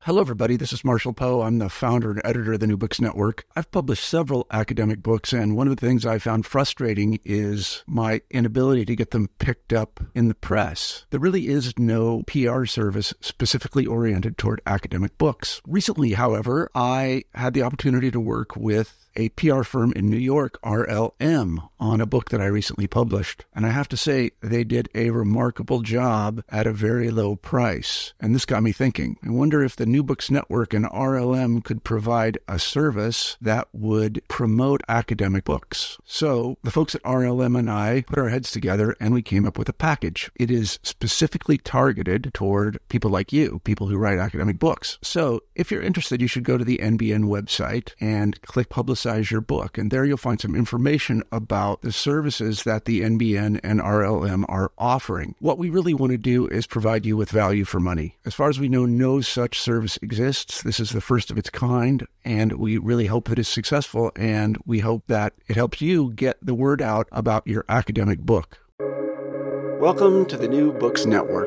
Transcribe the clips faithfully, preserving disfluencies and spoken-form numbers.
Hello, everybody. This is Marshall Poe. I'm the founder and editor of the New Books Network. I've published several academic books, and one of the things I found frustrating is my inability to get them picked up in the press. There really is no P R service specifically oriented toward academic books. Recently, however, I had the opportunity to work with a P R firm in New York, R L M, on a book that I recently published. And I have to say, they did a remarkable job at a very low price. And this got me thinking. I wonder if the New Books Network and R L M could provide a service that would promote academic books. So the folks at R L M and I put our heads together and we came up with a package. It is specifically targeted toward people like you, people who write academic books. So if you're interested, you should go to the N B N website and click Publicize Your Book. And there you'll find some information about the services that the N B N and R L M are offering. What we really want to do is provide you with value for money. As far as we know, no such service exists. This is the first of its kind, and we really hope that it's successful, and we hope that it helps you get the word out about your academic book. Welcome to the New Books Network.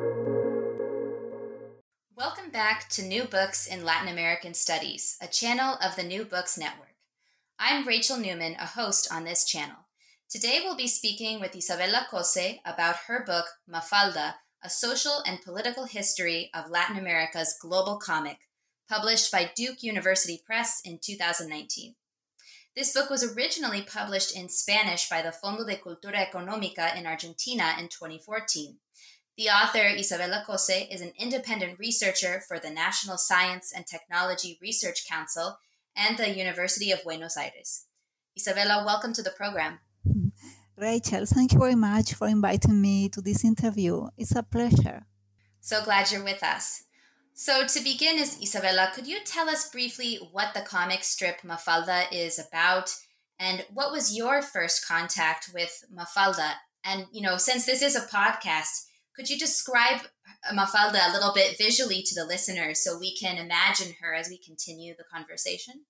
Welcome back to New Books in Latin American Studies, a channel of the New Books Network. I'm Rachel Newman, a host on this channel. Today we'll be speaking with Isabella Cose about her book, Mafalda, A Social and Political History of Latin America's Global Comic, published by Duke University Press in two thousand nineteen. This book was originally published in Spanish by the Fondo de Cultura Económica in Argentina in twenty fourteen. The author, Isabella Cose, is an independent researcher for the National Science and Technology Research Council and the University of Buenos Aires. Isabella, welcome to the program. Rachel, thank you very much for inviting me to this interview. It's a pleasure. So glad you're with us. So to begin, is Isabella, could you tell us briefly what the comic strip Mafalda is about, and what was your first contact with Mafalda? And, you know, since this is a podcast, could you describe Mafalda a little bit visually to the listeners so we can imagine her as we continue the conversation?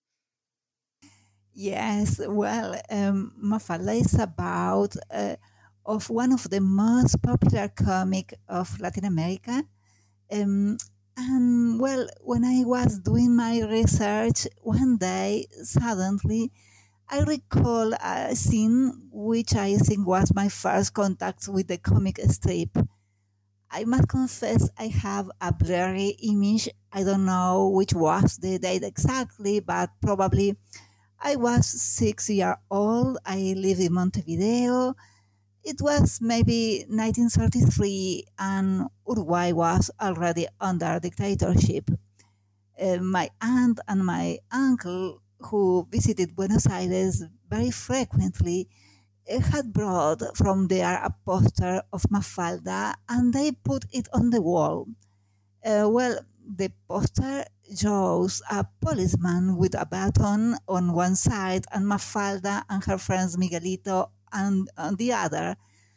Yes, well, um, Mafalda is about uh, of one of the most popular comic of Latin America. Um, and, well, when I was doing my research, one day, suddenly, I recall a scene which I think was my first contact with the comic strip. I must confess I have a blurry image. I don't know which was the date exactly, but probably I was six years old. I lived in Montevideo. It was maybe nineteen thirty-three, and Uruguay was already under dictatorship. Uh, my aunt and my uncle, who visited Buenos Aires very frequently, had brought from there a poster of Mafalda, and they put it on the wall. Uh, well, the poster shows a policeman with a baton on one side and Mafalda and her friends Miguelito and on the other.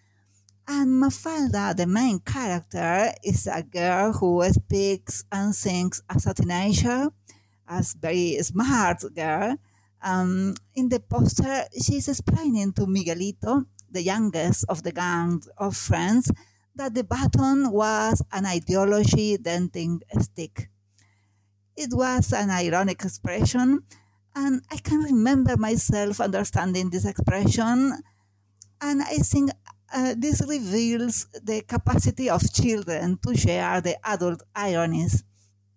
And Mafalda, the main character, is a girl who speaks and sings as a teenager, as very smart girl. Um, in the poster, she's explaining to Miguelito, the youngest of the gang of friends, that the baton was an ideology denting stick. It was an ironic expression, and I can remember myself understanding this expression, and I think uh, this reveals the capacity of children to share the adult ironies.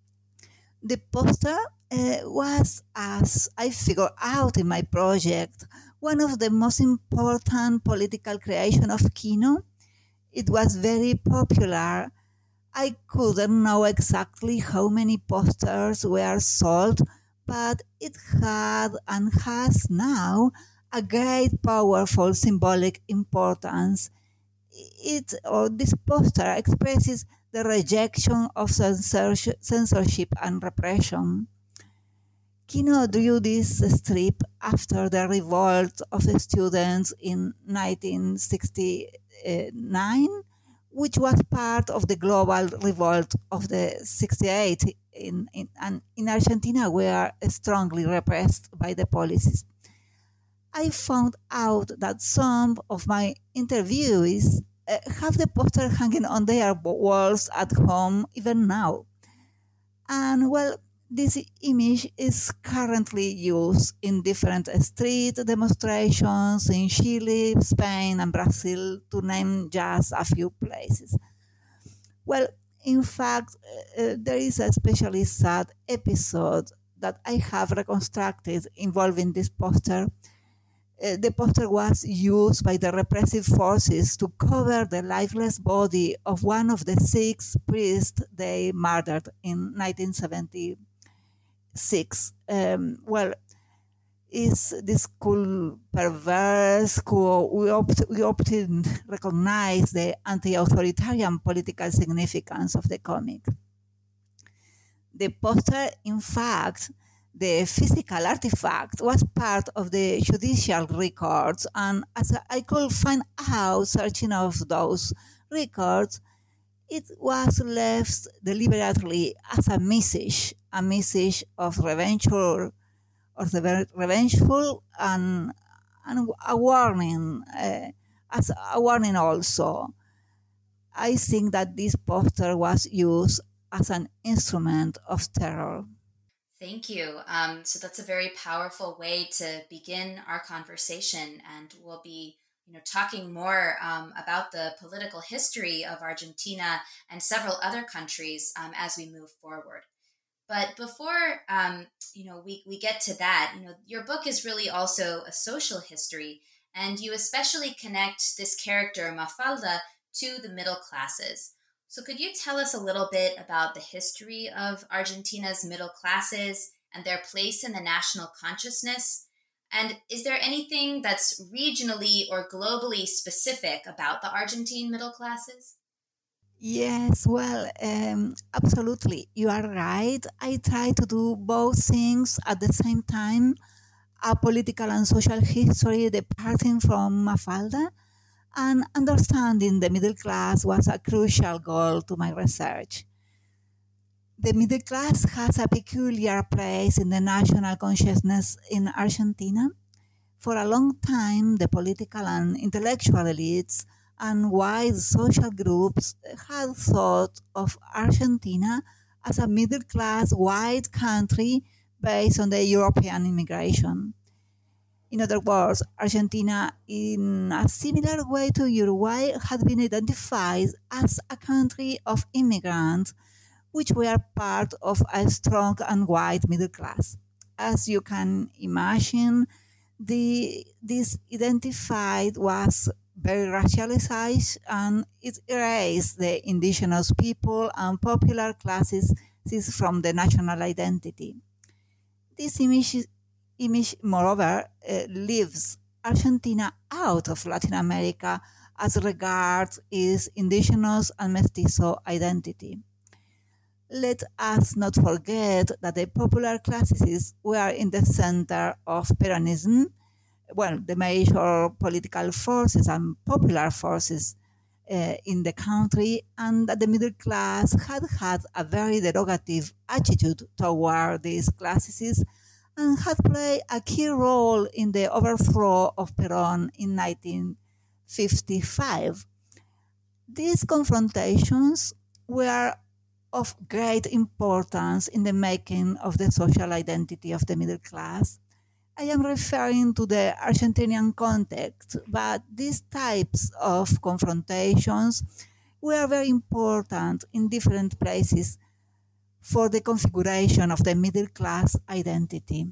The poster uh, was, as I figured out in my project, one of the most important political creations of Kino. It was very popular. I couldn't know exactly how many posters were sold, but it had and has now a great, powerful symbolic importance. It or this poster expresses the rejection of censorship and repression. Kino drew this strip after the revolt of the students in nineteen sixty-nine, which was part of the global revolt of the sixty-eight in, in, and in Argentina were strongly repressed by the policies. I found out that some of my interviewees uh, have the poster hanging on their walls at home even now. And well, this image is currently used in different street demonstrations in Chile, Spain, and Brazil, to name just a few places. Well, in fact, uh, uh, there is a especially sad episode that I have reconstructed involving this poster. Uh, the poster was used by the repressive forces to cover the lifeless body of one of the six priests they murdered in nineteen seventy-six. Um, well, is this cool perverse cool we, opt, we often recognize the anti-authoritarian political significance of the comic. The poster, in fact, the physical artifact, was part of the judicial records, and as I could find out searching of those records, it was left deliberately as a message, a message of revenge or, or the revengeful, and, and a warning, uh, as a warning also. I think that this poster was used as an instrument of terror. Thank you. Um, so that's a very powerful way to begin our conversation, and we'll be, you know, talking more um, about the political history of Argentina and several other countries um, as we move forward. But before, um, you know, we we get to that, you know, your book is really also a social history, and you especially connect this character Mafalda to the middle classes. So, could you tell us a little bit about the history of Argentina's middle classes and their place in the national consciousness? And is there anything that's regionally or globally specific about the Argentine middle classes? Yes, well, um, absolutely. You are right. I try to do both things at the same time, a political and social history departing from Mafalda, and understanding the middle class was a crucial goal to my research. The middle class has a peculiar place in the national consciousness in Argentina. For a long time, the political and intellectual elites and wide social groups had thought of Argentina as a middle class white country based on the European immigration. In other words, Argentina, in a similar way to Uruguay, had been identified as a country of immigrants, which were part of a strong and white middle class. As you can imagine, the, this identified was very racialized, and it erased the indigenous people and popular classes from the national identity. This image image, moreover, uh, leaves Argentina out of Latin America as regards its indigenous and mestizo identity. Let us not forget that the popular classes were in the center of Peronism, well, the major political forces and popular forces uh, in the country, and that the middle class had had a very derogative attitude toward these classes and had played a key role in the overthrow of Perón in nineteen fifty-five. These confrontations were of great importance in the making of the social identity of the middle class. I am referring to the Argentinian context, but these types of confrontations were very important in different places for the configuration of the middle class identity.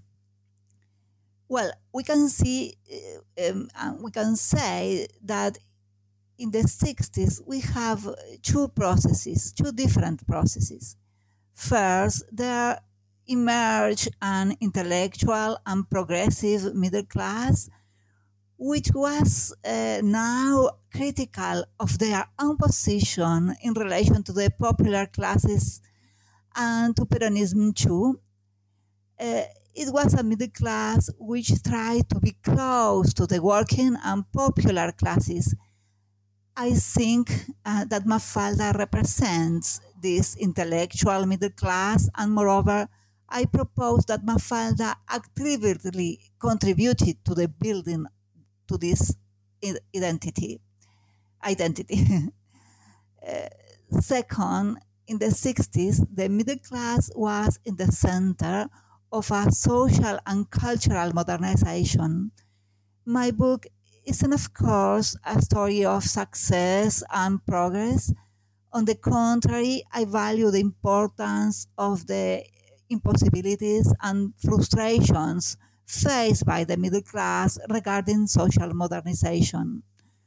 Well, we can see, um, we can say that in the sixties we have two processes, two different processes. First, there emerged an intellectual and progressive middle class, which was uh, now critical of their own position in relation to the popular classes and to Peronism too. Uh, it was a middle class which tried to be close to the working and popular classes. I think uh, that Mafalda represents this intellectual middle class, and moreover, I propose that Mafalda actively contributed to the building to this identity. Identity. uh, second, in the sixties, the middle class was in the center of a social and cultural modernization. My book isn't, of course, a story of success and progress. On the contrary, I value the importance of the impossibilities and frustrations faced by the middle class regarding social modernization.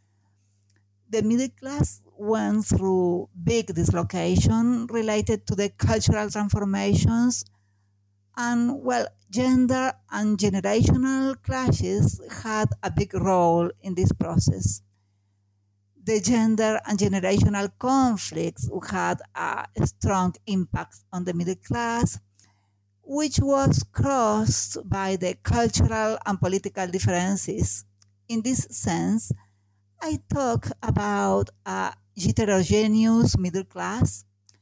The middle class went through big dislocation related to the cultural transformations, and well, gender and generational clashes had a big role in this process. The gender and generational conflicts had a strong impact on the middle class, which was crossed by the cultural and political differences. In this sense, I talk about a heterogeneous middle class,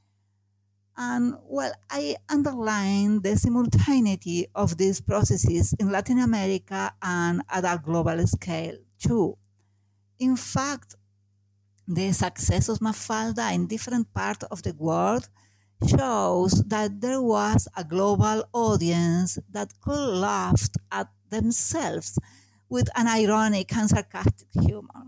and well, I underline the simultaneity of these processes in Latin America and at a global scale too. In fact, the success of Mafalda in different parts of the world shows that there was a global audience that could laugh at themselves with an ironic and sarcastic humor.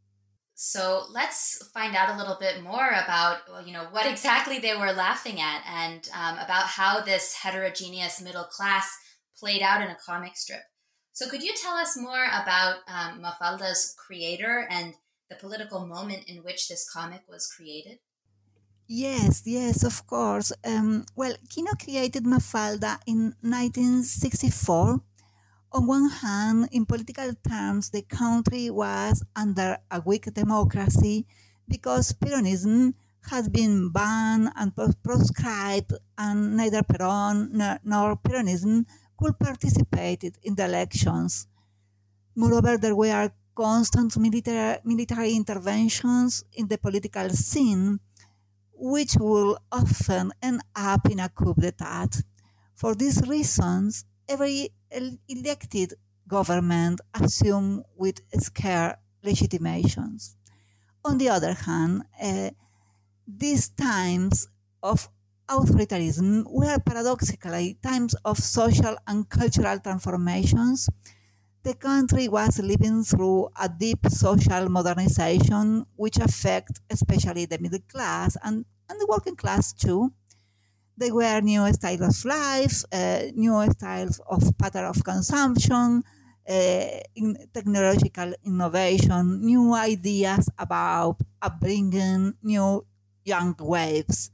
So let's find out a little bit more about, well, you know, what exactly they were laughing at, and um, about how this heterogeneous middle class played out in a comic strip. So could you tell us more about um, Mafalda's creator and the political moment in which this comic was created? Yes, yes, of course. Um, well, Kino created Mafalda in nineteen sixty-four. On one hand, in political terms, the country was under a weak democracy because Peronism had been banned and proscribed, and neither Peron nor Peronism could participate in the elections. Moreover, there were constant military, military interventions in the political scene, which will often end up in a coup d'etat. For these reasons, every elected government assumed with scarce legitimations. On the other hand, uh, these times of authoritarianism were paradoxically times of social and cultural transformations. The country was living through a deep social modernization, which affected especially the middle class and, and the working class too. There were new styles of life, uh, new styles of pattern of consumption, uh, in technological innovation, new ideas about upbringing, new young waves.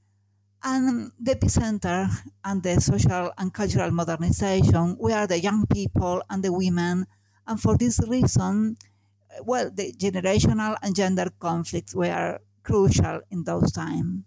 And the epicenter and the social and cultural modernization were the young people and the women. And for this reason, well, the generational and gender conflicts were crucial in those times.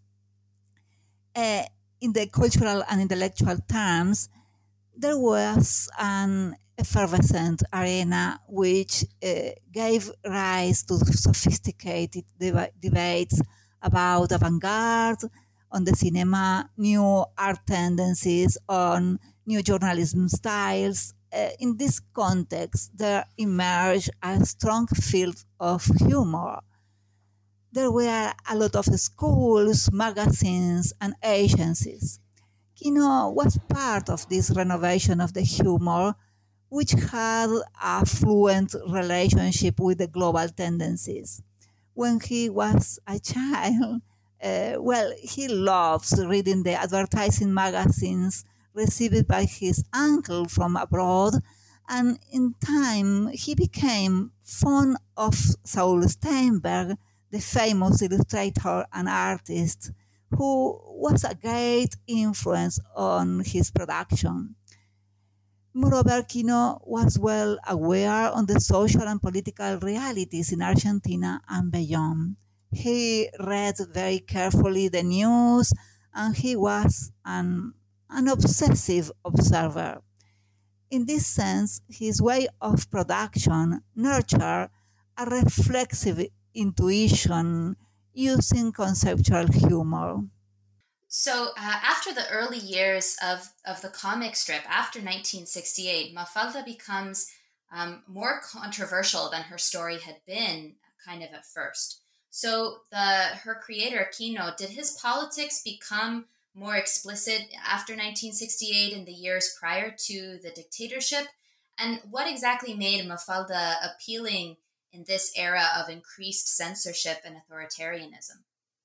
Uh, in the cultural and intellectual terms, there was an effervescent arena which uh, gave rise to sophisticated deba- debates about avant-garde, on the cinema, new art tendencies, on new journalism styles. Uh, in this context, there emerged a strong field of humor. There were a lot of schools, magazines, and agencies. Kino was part of this renovation of the humor, which had a fluent relationship with the global tendencies. When he was a child, uh, well, he loves reading the advertising magazines received by his uncle from abroad, and in time he became fond of Saul Steinberg, the famous illustrator and artist, who was a great influence on his production. Moreover, Kino was well aware of the social and political realities in Argentina and beyond. He read very carefully the news, and he was an, an obsessive observer. In this sense, his way of production nurtured a reflexive intuition using conceptual humor. So, uh, after the early years of, of the comic strip, after nineteen sixty-eight, Mafalda becomes um, more controversial than her story had been, kind of at first. So the her creator, Kino, did his politics become more explicit after nineteen sixty-eight in the years prior to the dictatorship? And what exactly made Mafalda appealing in this era of increased censorship and authoritarianism?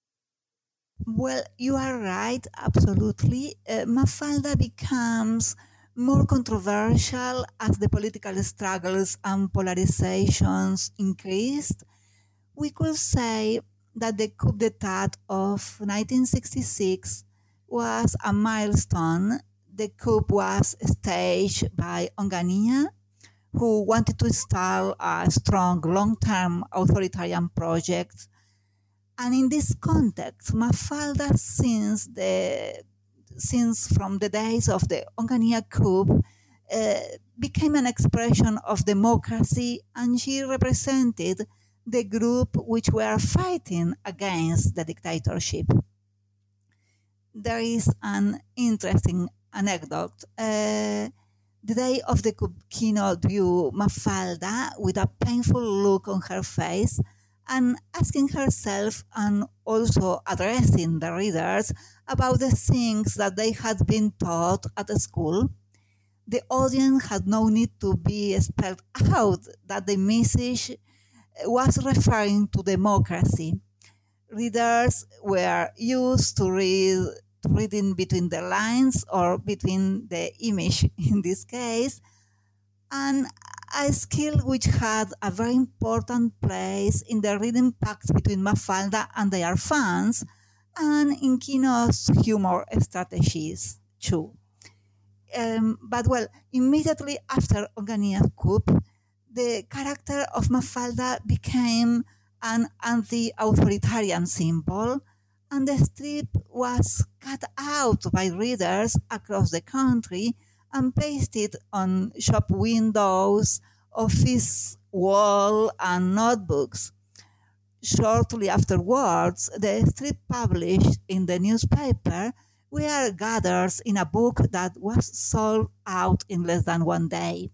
Well, you are right, absolutely. Uh, Mafalda becomes more controversial as the political struggles and polarizations increased. We could say that the coup d'etat of nineteen sixty-six was a milestone. The coup was staged by Onganía, who wanted to install a strong long-term authoritarian project. And in this context, Mafalda, since the since from the days of the Onganía coup, uh, became an expression of democracy, and she represented the group which were fighting against the dictatorship. There is an interesting anecdote. Uh, the day of the coup, Kino drew Mafalda with a painful look on her face and asking herself and also addressing the readers about the things that they had been taught at the school. The audience had no need to be spelled out that the message was referring to democracy. Readers were used to read reading between the lines or between the image in this case, and a skill which had a very important place in the reading pact between Mafalda and their fans, and in Kino's humor strategies too. Um, but well, immediately after Onganía's coup, the character of Mafalda became an anti-authoritarian symbol, and the strip was cut out by readers across the country and pasted on shop windows, office wall, and notebooks. Shortly afterwards, the strip published in the newspaper were gathered in a book that was sold out in less than one day.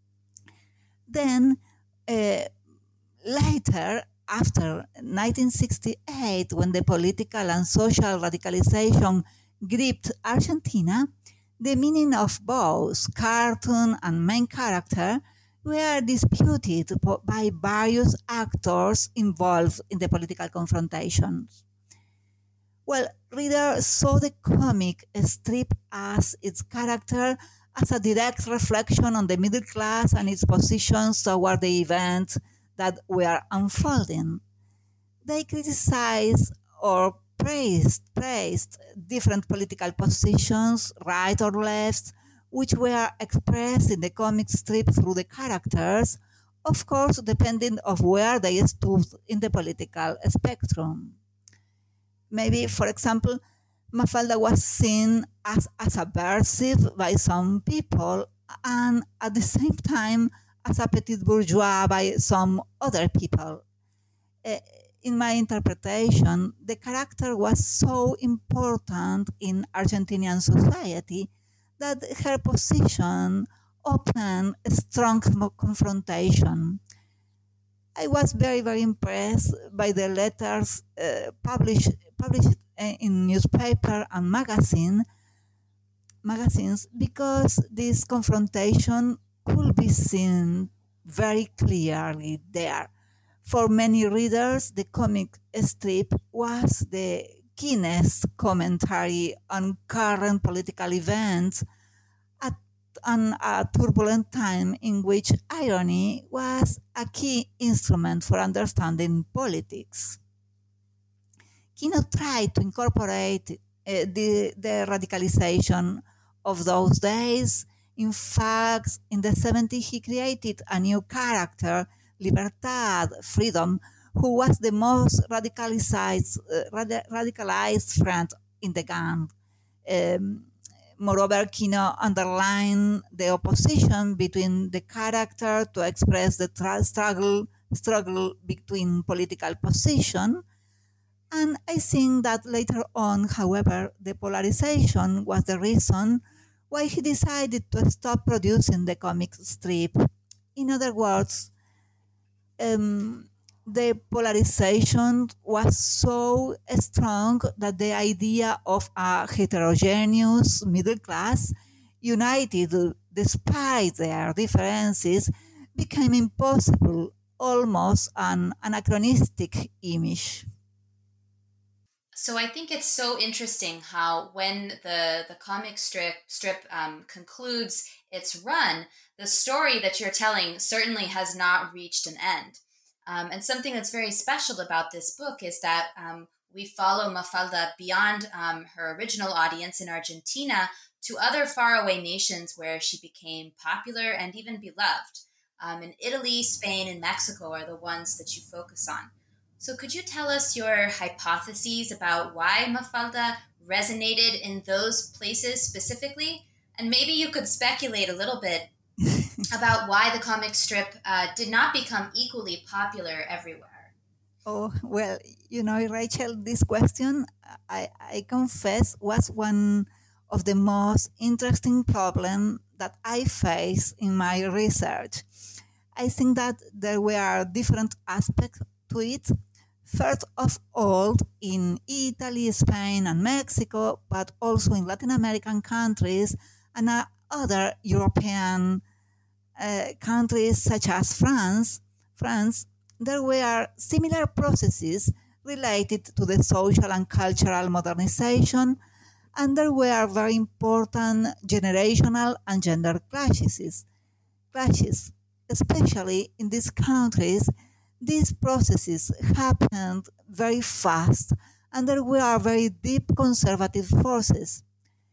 Then, uh, later, after nineteen sixty-eight, when the political and social radicalization gripped Argentina, the meaning of both cartoon and main character were disputed by various actors involved in the political confrontations. Well, readers saw the comic strip as its character as a direct reflection on the middle class and its positions toward the events that were unfolding. They criticized or praised, praised different political positions, right or left, which were expressed in the comic strip through the characters, of course, depending on where they stood in the political spectrum. Maybe, for example, Mafalda was seen as, as subversive by some people and at the same time as a petit bourgeois by some other people. Uh, in my interpretation, the character was so important in Argentinian society that her position opened a strong confrontation. I was very, very impressed by the letters uh, published published in newspaper and magazine magazines because this confrontation could be seen very clearly there. For many readers, the comic strip was the keenest commentary on current political events at an, a turbulent time in which irony was a key instrument for understanding politics. Kino tried to incorporate uh, the, the radicalization of those days. In fact, in the seventies, he created a new character, Libertad, Freedom, who was the most radicalized, uh, rad- radicalized friend in the gang. Um, moreover, Kino underlined the opposition between the character to express the tra- struggle, struggle between political position. And I think that later on, however, the polarization was the reason why he decided to stop producing the comic strip. In other words, um, the polarization was so strong that the idea of a heterogeneous middle class, united despite their differences, became impossible, almost an anachronistic image. So I think it's so interesting how when the the comic strip strip um, concludes its run, the story that you're telling certainly has not reached an end. Um, and something that's very special about this book is that um, we follow Mafalda beyond um, her original audience in Argentina to other faraway nations where she became popular and even beloved. Um, in Italy, Spain, and Mexico are the ones that you focus on. So, could you tell us your hypotheses about why Mafalda resonated in those places specifically? And maybe you could speculate a little bit about why the comic strip uh, did not become equally popular everywhere. Oh, well, you know, Rachel, this question, I, I confess, was one of the most interesting problems that I faced in my research. I think that there were different aspects to it. First of all, in Italy, Spain, and Mexico, but also in Latin American countries and uh, other European uh, countries such as France, France, there were similar processes related to the social and cultural modernization, and there were very important generational and gender clashes. clashes. Especially in these countries, these processes happened very fast, and there were very deep conservative forces.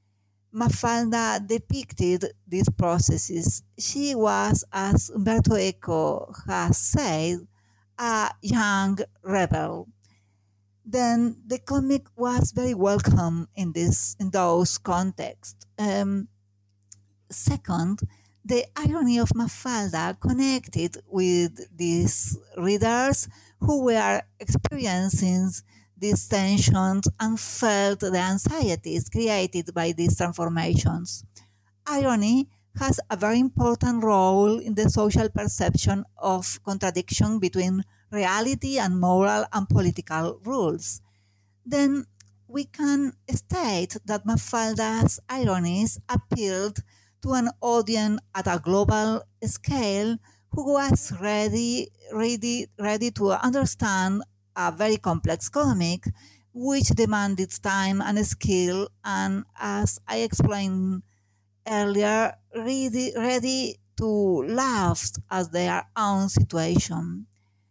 Mafalda depicted these processes. She was, as Umberto Eco has said, a young rebel. Then the comic was very welcome in this in those contexts. Um, second, the irony of Mafalda connected with these readers who were experiencing these tensions and felt the anxieties created by these transformations. Irony has a very important role in the social perception of contradiction between reality and moral and political rules. Then we can state that Mafalda's ironies appealed to an audience at a global scale who was ready, ready, ready to understand a very complex comic which demanded time and skill, and as I explained earlier, ready, ready to laugh at their own situation.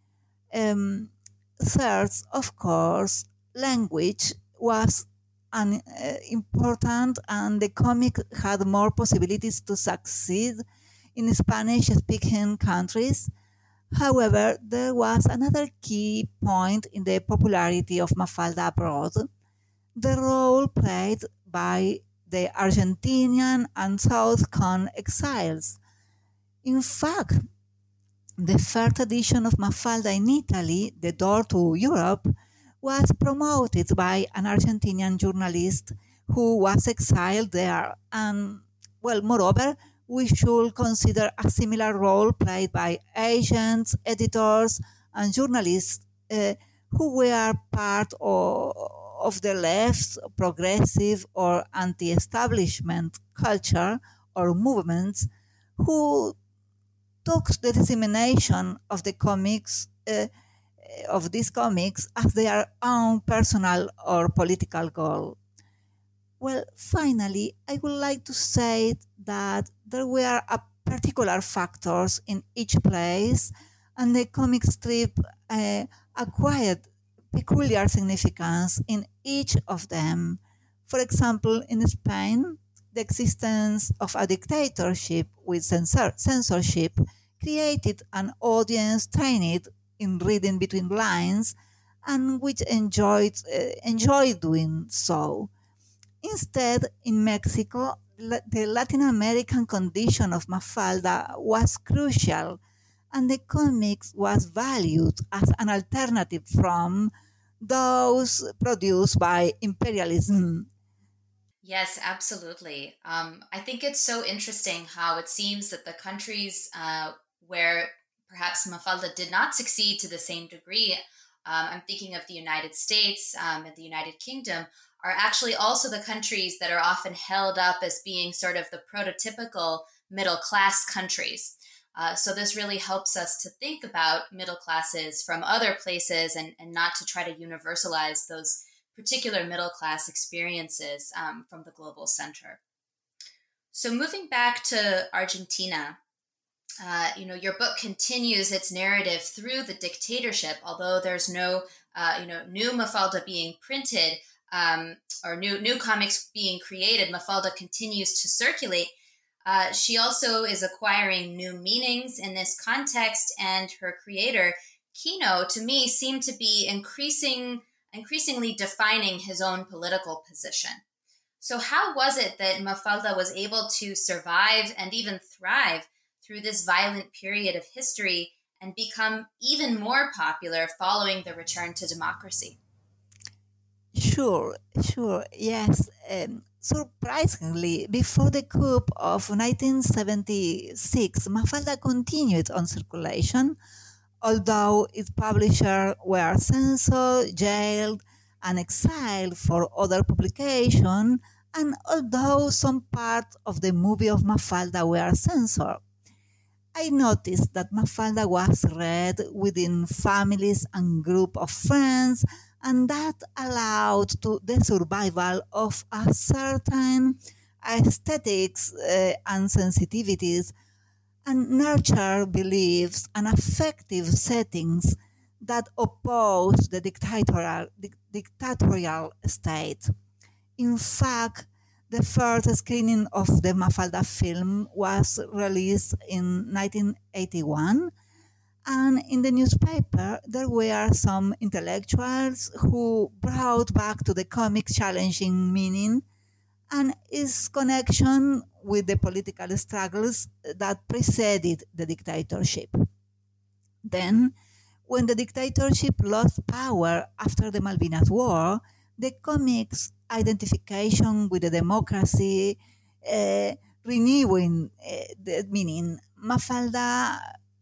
Um, Third, of course, language was an uh, important, and the comic had more possibilities to succeed in Spanish-speaking countries. However, there was another key point in the popularity of Mafalda abroad: the role played by the Argentinian and South Con exiles. In fact, the first edition of Mafalda in Italy, The Door to Europe, was promoted by an Argentinian journalist who was exiled there. And, well, moreover, we should consider a similar role played by agents, editors, and journalists uh, who were part of, of the left's progressive or anti establishment culture or movements who took the dissemination of the comics uh, of these comics as their own personal or political goal. Well, finally, I would like to say that there were a particular factors in each place, and the comic strip uh, acquired peculiar significance in each of them. For example, in Spain, the existence of a dictatorship with censor- censorship created an audience trained in reading between lines and which enjoyed, uh, enjoyed doing so. Instead, in Mexico, la- the Latin American condition of Mafalda was crucial, and the comics was valued as an alternative from those produced by imperialism. Yes, absolutely. Um, I think it's so interesting how it seems that the countries uh, where perhaps Mafalda did not succeed to the same degree, um, I'm thinking of the United States um, and the United Kingdom, are actually also the countries that are often held up as being sort of the prototypical middle-class countries. Uh, so this really helps us to think about middle classes from other places and, and not to try to universalize those particular middle-class experiences um, from the global center. So moving back to Argentina, uh, you know, your book continues its narrative through the dictatorship, although there's no, uh, you know, new Mafalda being printed um, or new, new comics being created. Mafalda continues to circulate. Uh, she also is acquiring new meanings in this context, and her creator, Kino, to me, seemed to be increasing, increasingly defining his own political position. So how was it that Mafalda was able to survive and even thrive through this violent period of history and become even more popular following the return to democracy? Sure, sure, yes. Um, surprisingly, before the coup of nineteen seventy-six, Mafalda continued on circulation, although its publishers were censored, jailed, and exiled for other publication, and although some parts of the movie of Mafalda were censored. I noticed that Mafalda was read within families and group of friends, and that allowed to the survival of a certain aesthetics uh, and sensitivities, and nurture beliefs and affective settings that oppose the dictatorial, di- dictatorial state. In fact, the first screening of the Mafalda film was released in nineteen eighty-one, and in the newspaper there were some intellectuals who brought back to the comic challenging meaning and its connection with the political struggles that preceded the dictatorship. Then, when the dictatorship lost power after the Malvinas War, the comic's identification with the democracy, uh, renewing uh, the meaning, Mafalda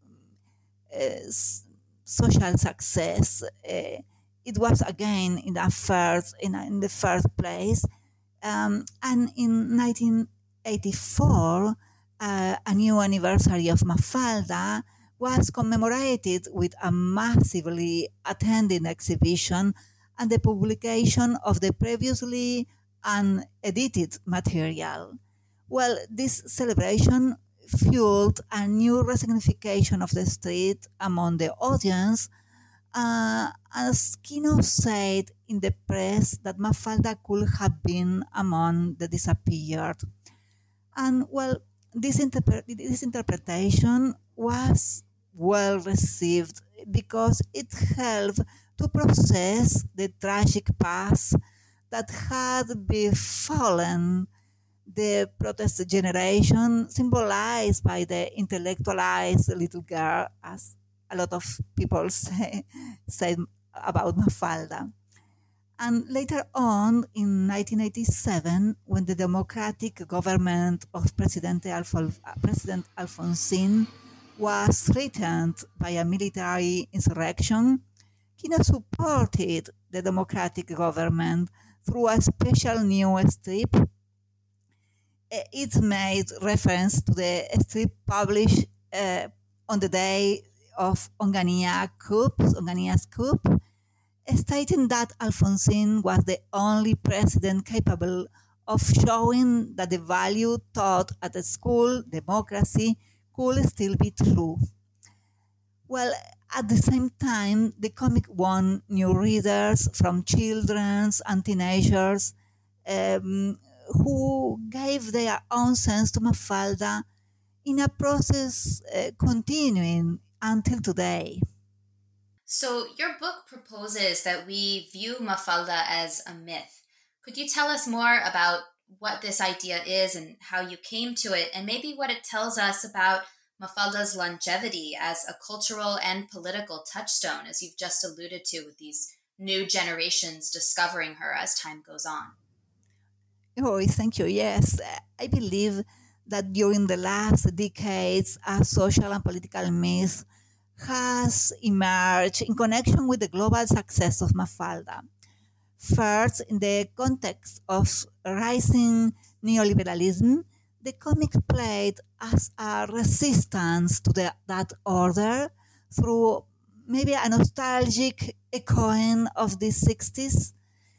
uh, social success. Uh, it was again in the first in, in the first place, um, and in nineteen eighty-four, uh, a new anniversary of Mafalda was commemorated with a massively attended exhibition and the publication of the previously unedited material. Well, this celebration fueled a new resignification of the street among the audience, uh, as Kino said in the press that Mafalda could have been among the disappeared. And well, this, interpre- this interpretation was well received because it helped to process the tragic past that had befallen the protest generation, symbolized by the intellectualized little girl, as a lot of people say, say about Mafalda. And later on, in nineteen eighty-seven, when the democratic government of President, Alfo- President Alfonsín was threatened by a military insurrection, Kino supported the democratic government through a special new strip. It made reference to the strip published uh, on the day of Onganía coup, Ongania's coup, stating that Alfonsín was the only president capable of showing that the value taught at the school, democracy, could still be true. Well, at the same time, the comic won new readers from children and teenagers um, who gave their own sense to Mafalda in a process uh, continuing until today. So your book proposes that we view Mafalda as a myth. Could you tell us more about what this idea is and how you came to it, and maybe what it tells us about Mafalda's longevity as a cultural and political touchstone, as you've just alluded to, with these new generations discovering her as time goes on? Oh, thank you. Yes, I believe that during the last decades, a social and political myth has emerged in connection with the global success of Mafalda. First, in the context of rising neoliberalism, the comic played as a resistance to the, that order through maybe a nostalgic echoing of the sixties.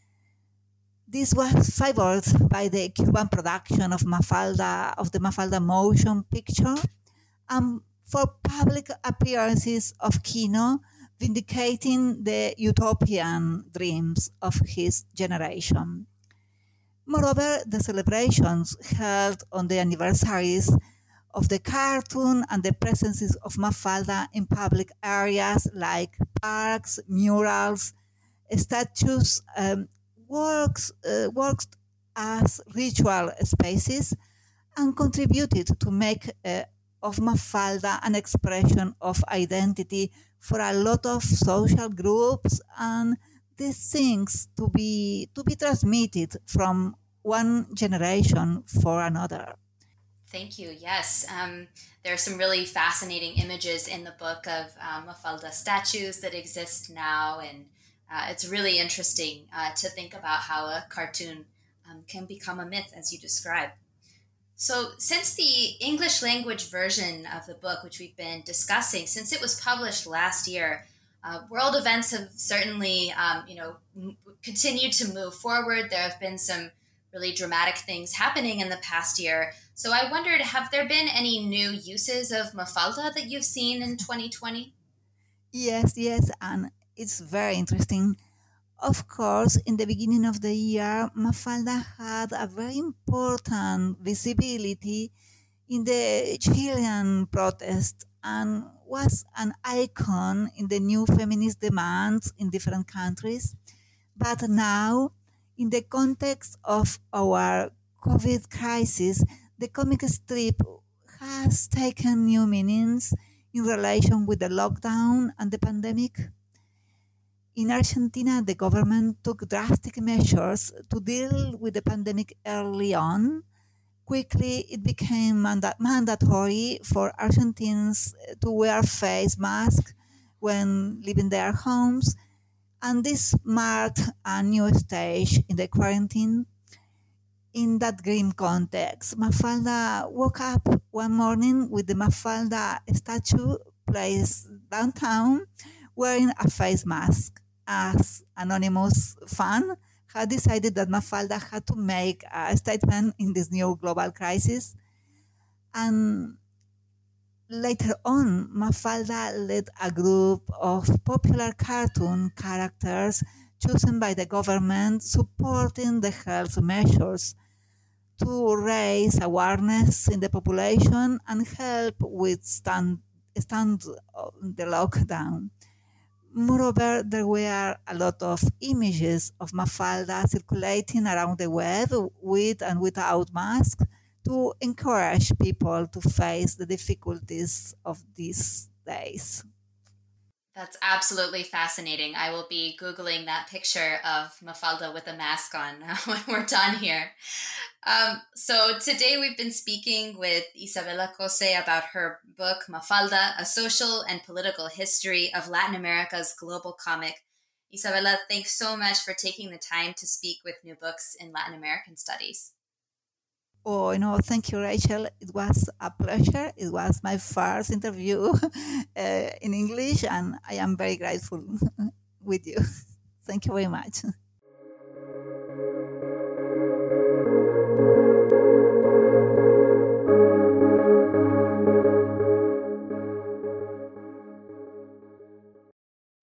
This was favored by the Cuban production of Mafalda, of the Mafalda motion picture, and for public appearances of Kino, vindicating the utopian dreams of his generation. Moreover, the celebrations held on the anniversaries of the cartoon and the presences of Mafalda in public areas like parks, murals, statues, um, works, uh, works as ritual spaces and contributed to make uh, of Mafalda an expression of identity for a lot of social groups, and these things to be to be transmitted from one generation for another. Thank you. Yes, um, there are some really fascinating images in the book of um, Mafalda statues that exist now, and uh, it's really interesting uh, to think about how a cartoon um, can become a myth, as you describe. So, since the English language version of the book, which we've been discussing, since it was published last year, uh, world events have certainly, um, you know, m- continued to move forward. There have been some really dramatic things happening in the past year. So, I wondered, have there been any new uses of Mafalda that you've seen in twenty twenty? Yes, yes, and it's very interesting. Of course, in the beginning of the year, Mafalda had a very important visibility in the Chilean protest and was an icon in the new feminist demands in different countries. But now, in the context of our COVID crisis, the comic strip has taken new meanings in relation with the lockdown and the pandemic. In Argentina, the government took drastic measures to deal with the pandemic early on. Quickly, it became manda- mandatory for Argentines to wear face masks when leaving their homes, and this marked a new stage in the quarantine. In that grim context, Mafalda woke up one morning with the Mafalda statue placed downtown wearing a face mask. As anonymous fan had decided that Mafalda had to make a statement in this new global crisis. And later on, Mafalda led a group of popular cartoon characters chosen by the government supporting the health measures to raise awareness in the population and help withstand stand the lockdown. Moreover, there were a lot of images of Mafalda circulating around the web with and without masks to encourage people to face the difficulties of these days. That's absolutely fascinating. I will be Googling that picture of Mafalda with a mask on when we're done here. Um, so today we've been speaking with Isabella Cose about her book, Mafalda, A Social and Political History of Latin America's Global Comic. Isabella, thanks so much for taking the time to speak with New Books in Latin American Studies. Oh, you know, thank you, Rachel. It was a pleasure. It was my first interview uh, in English, and I am very grateful with you. Thank you very much.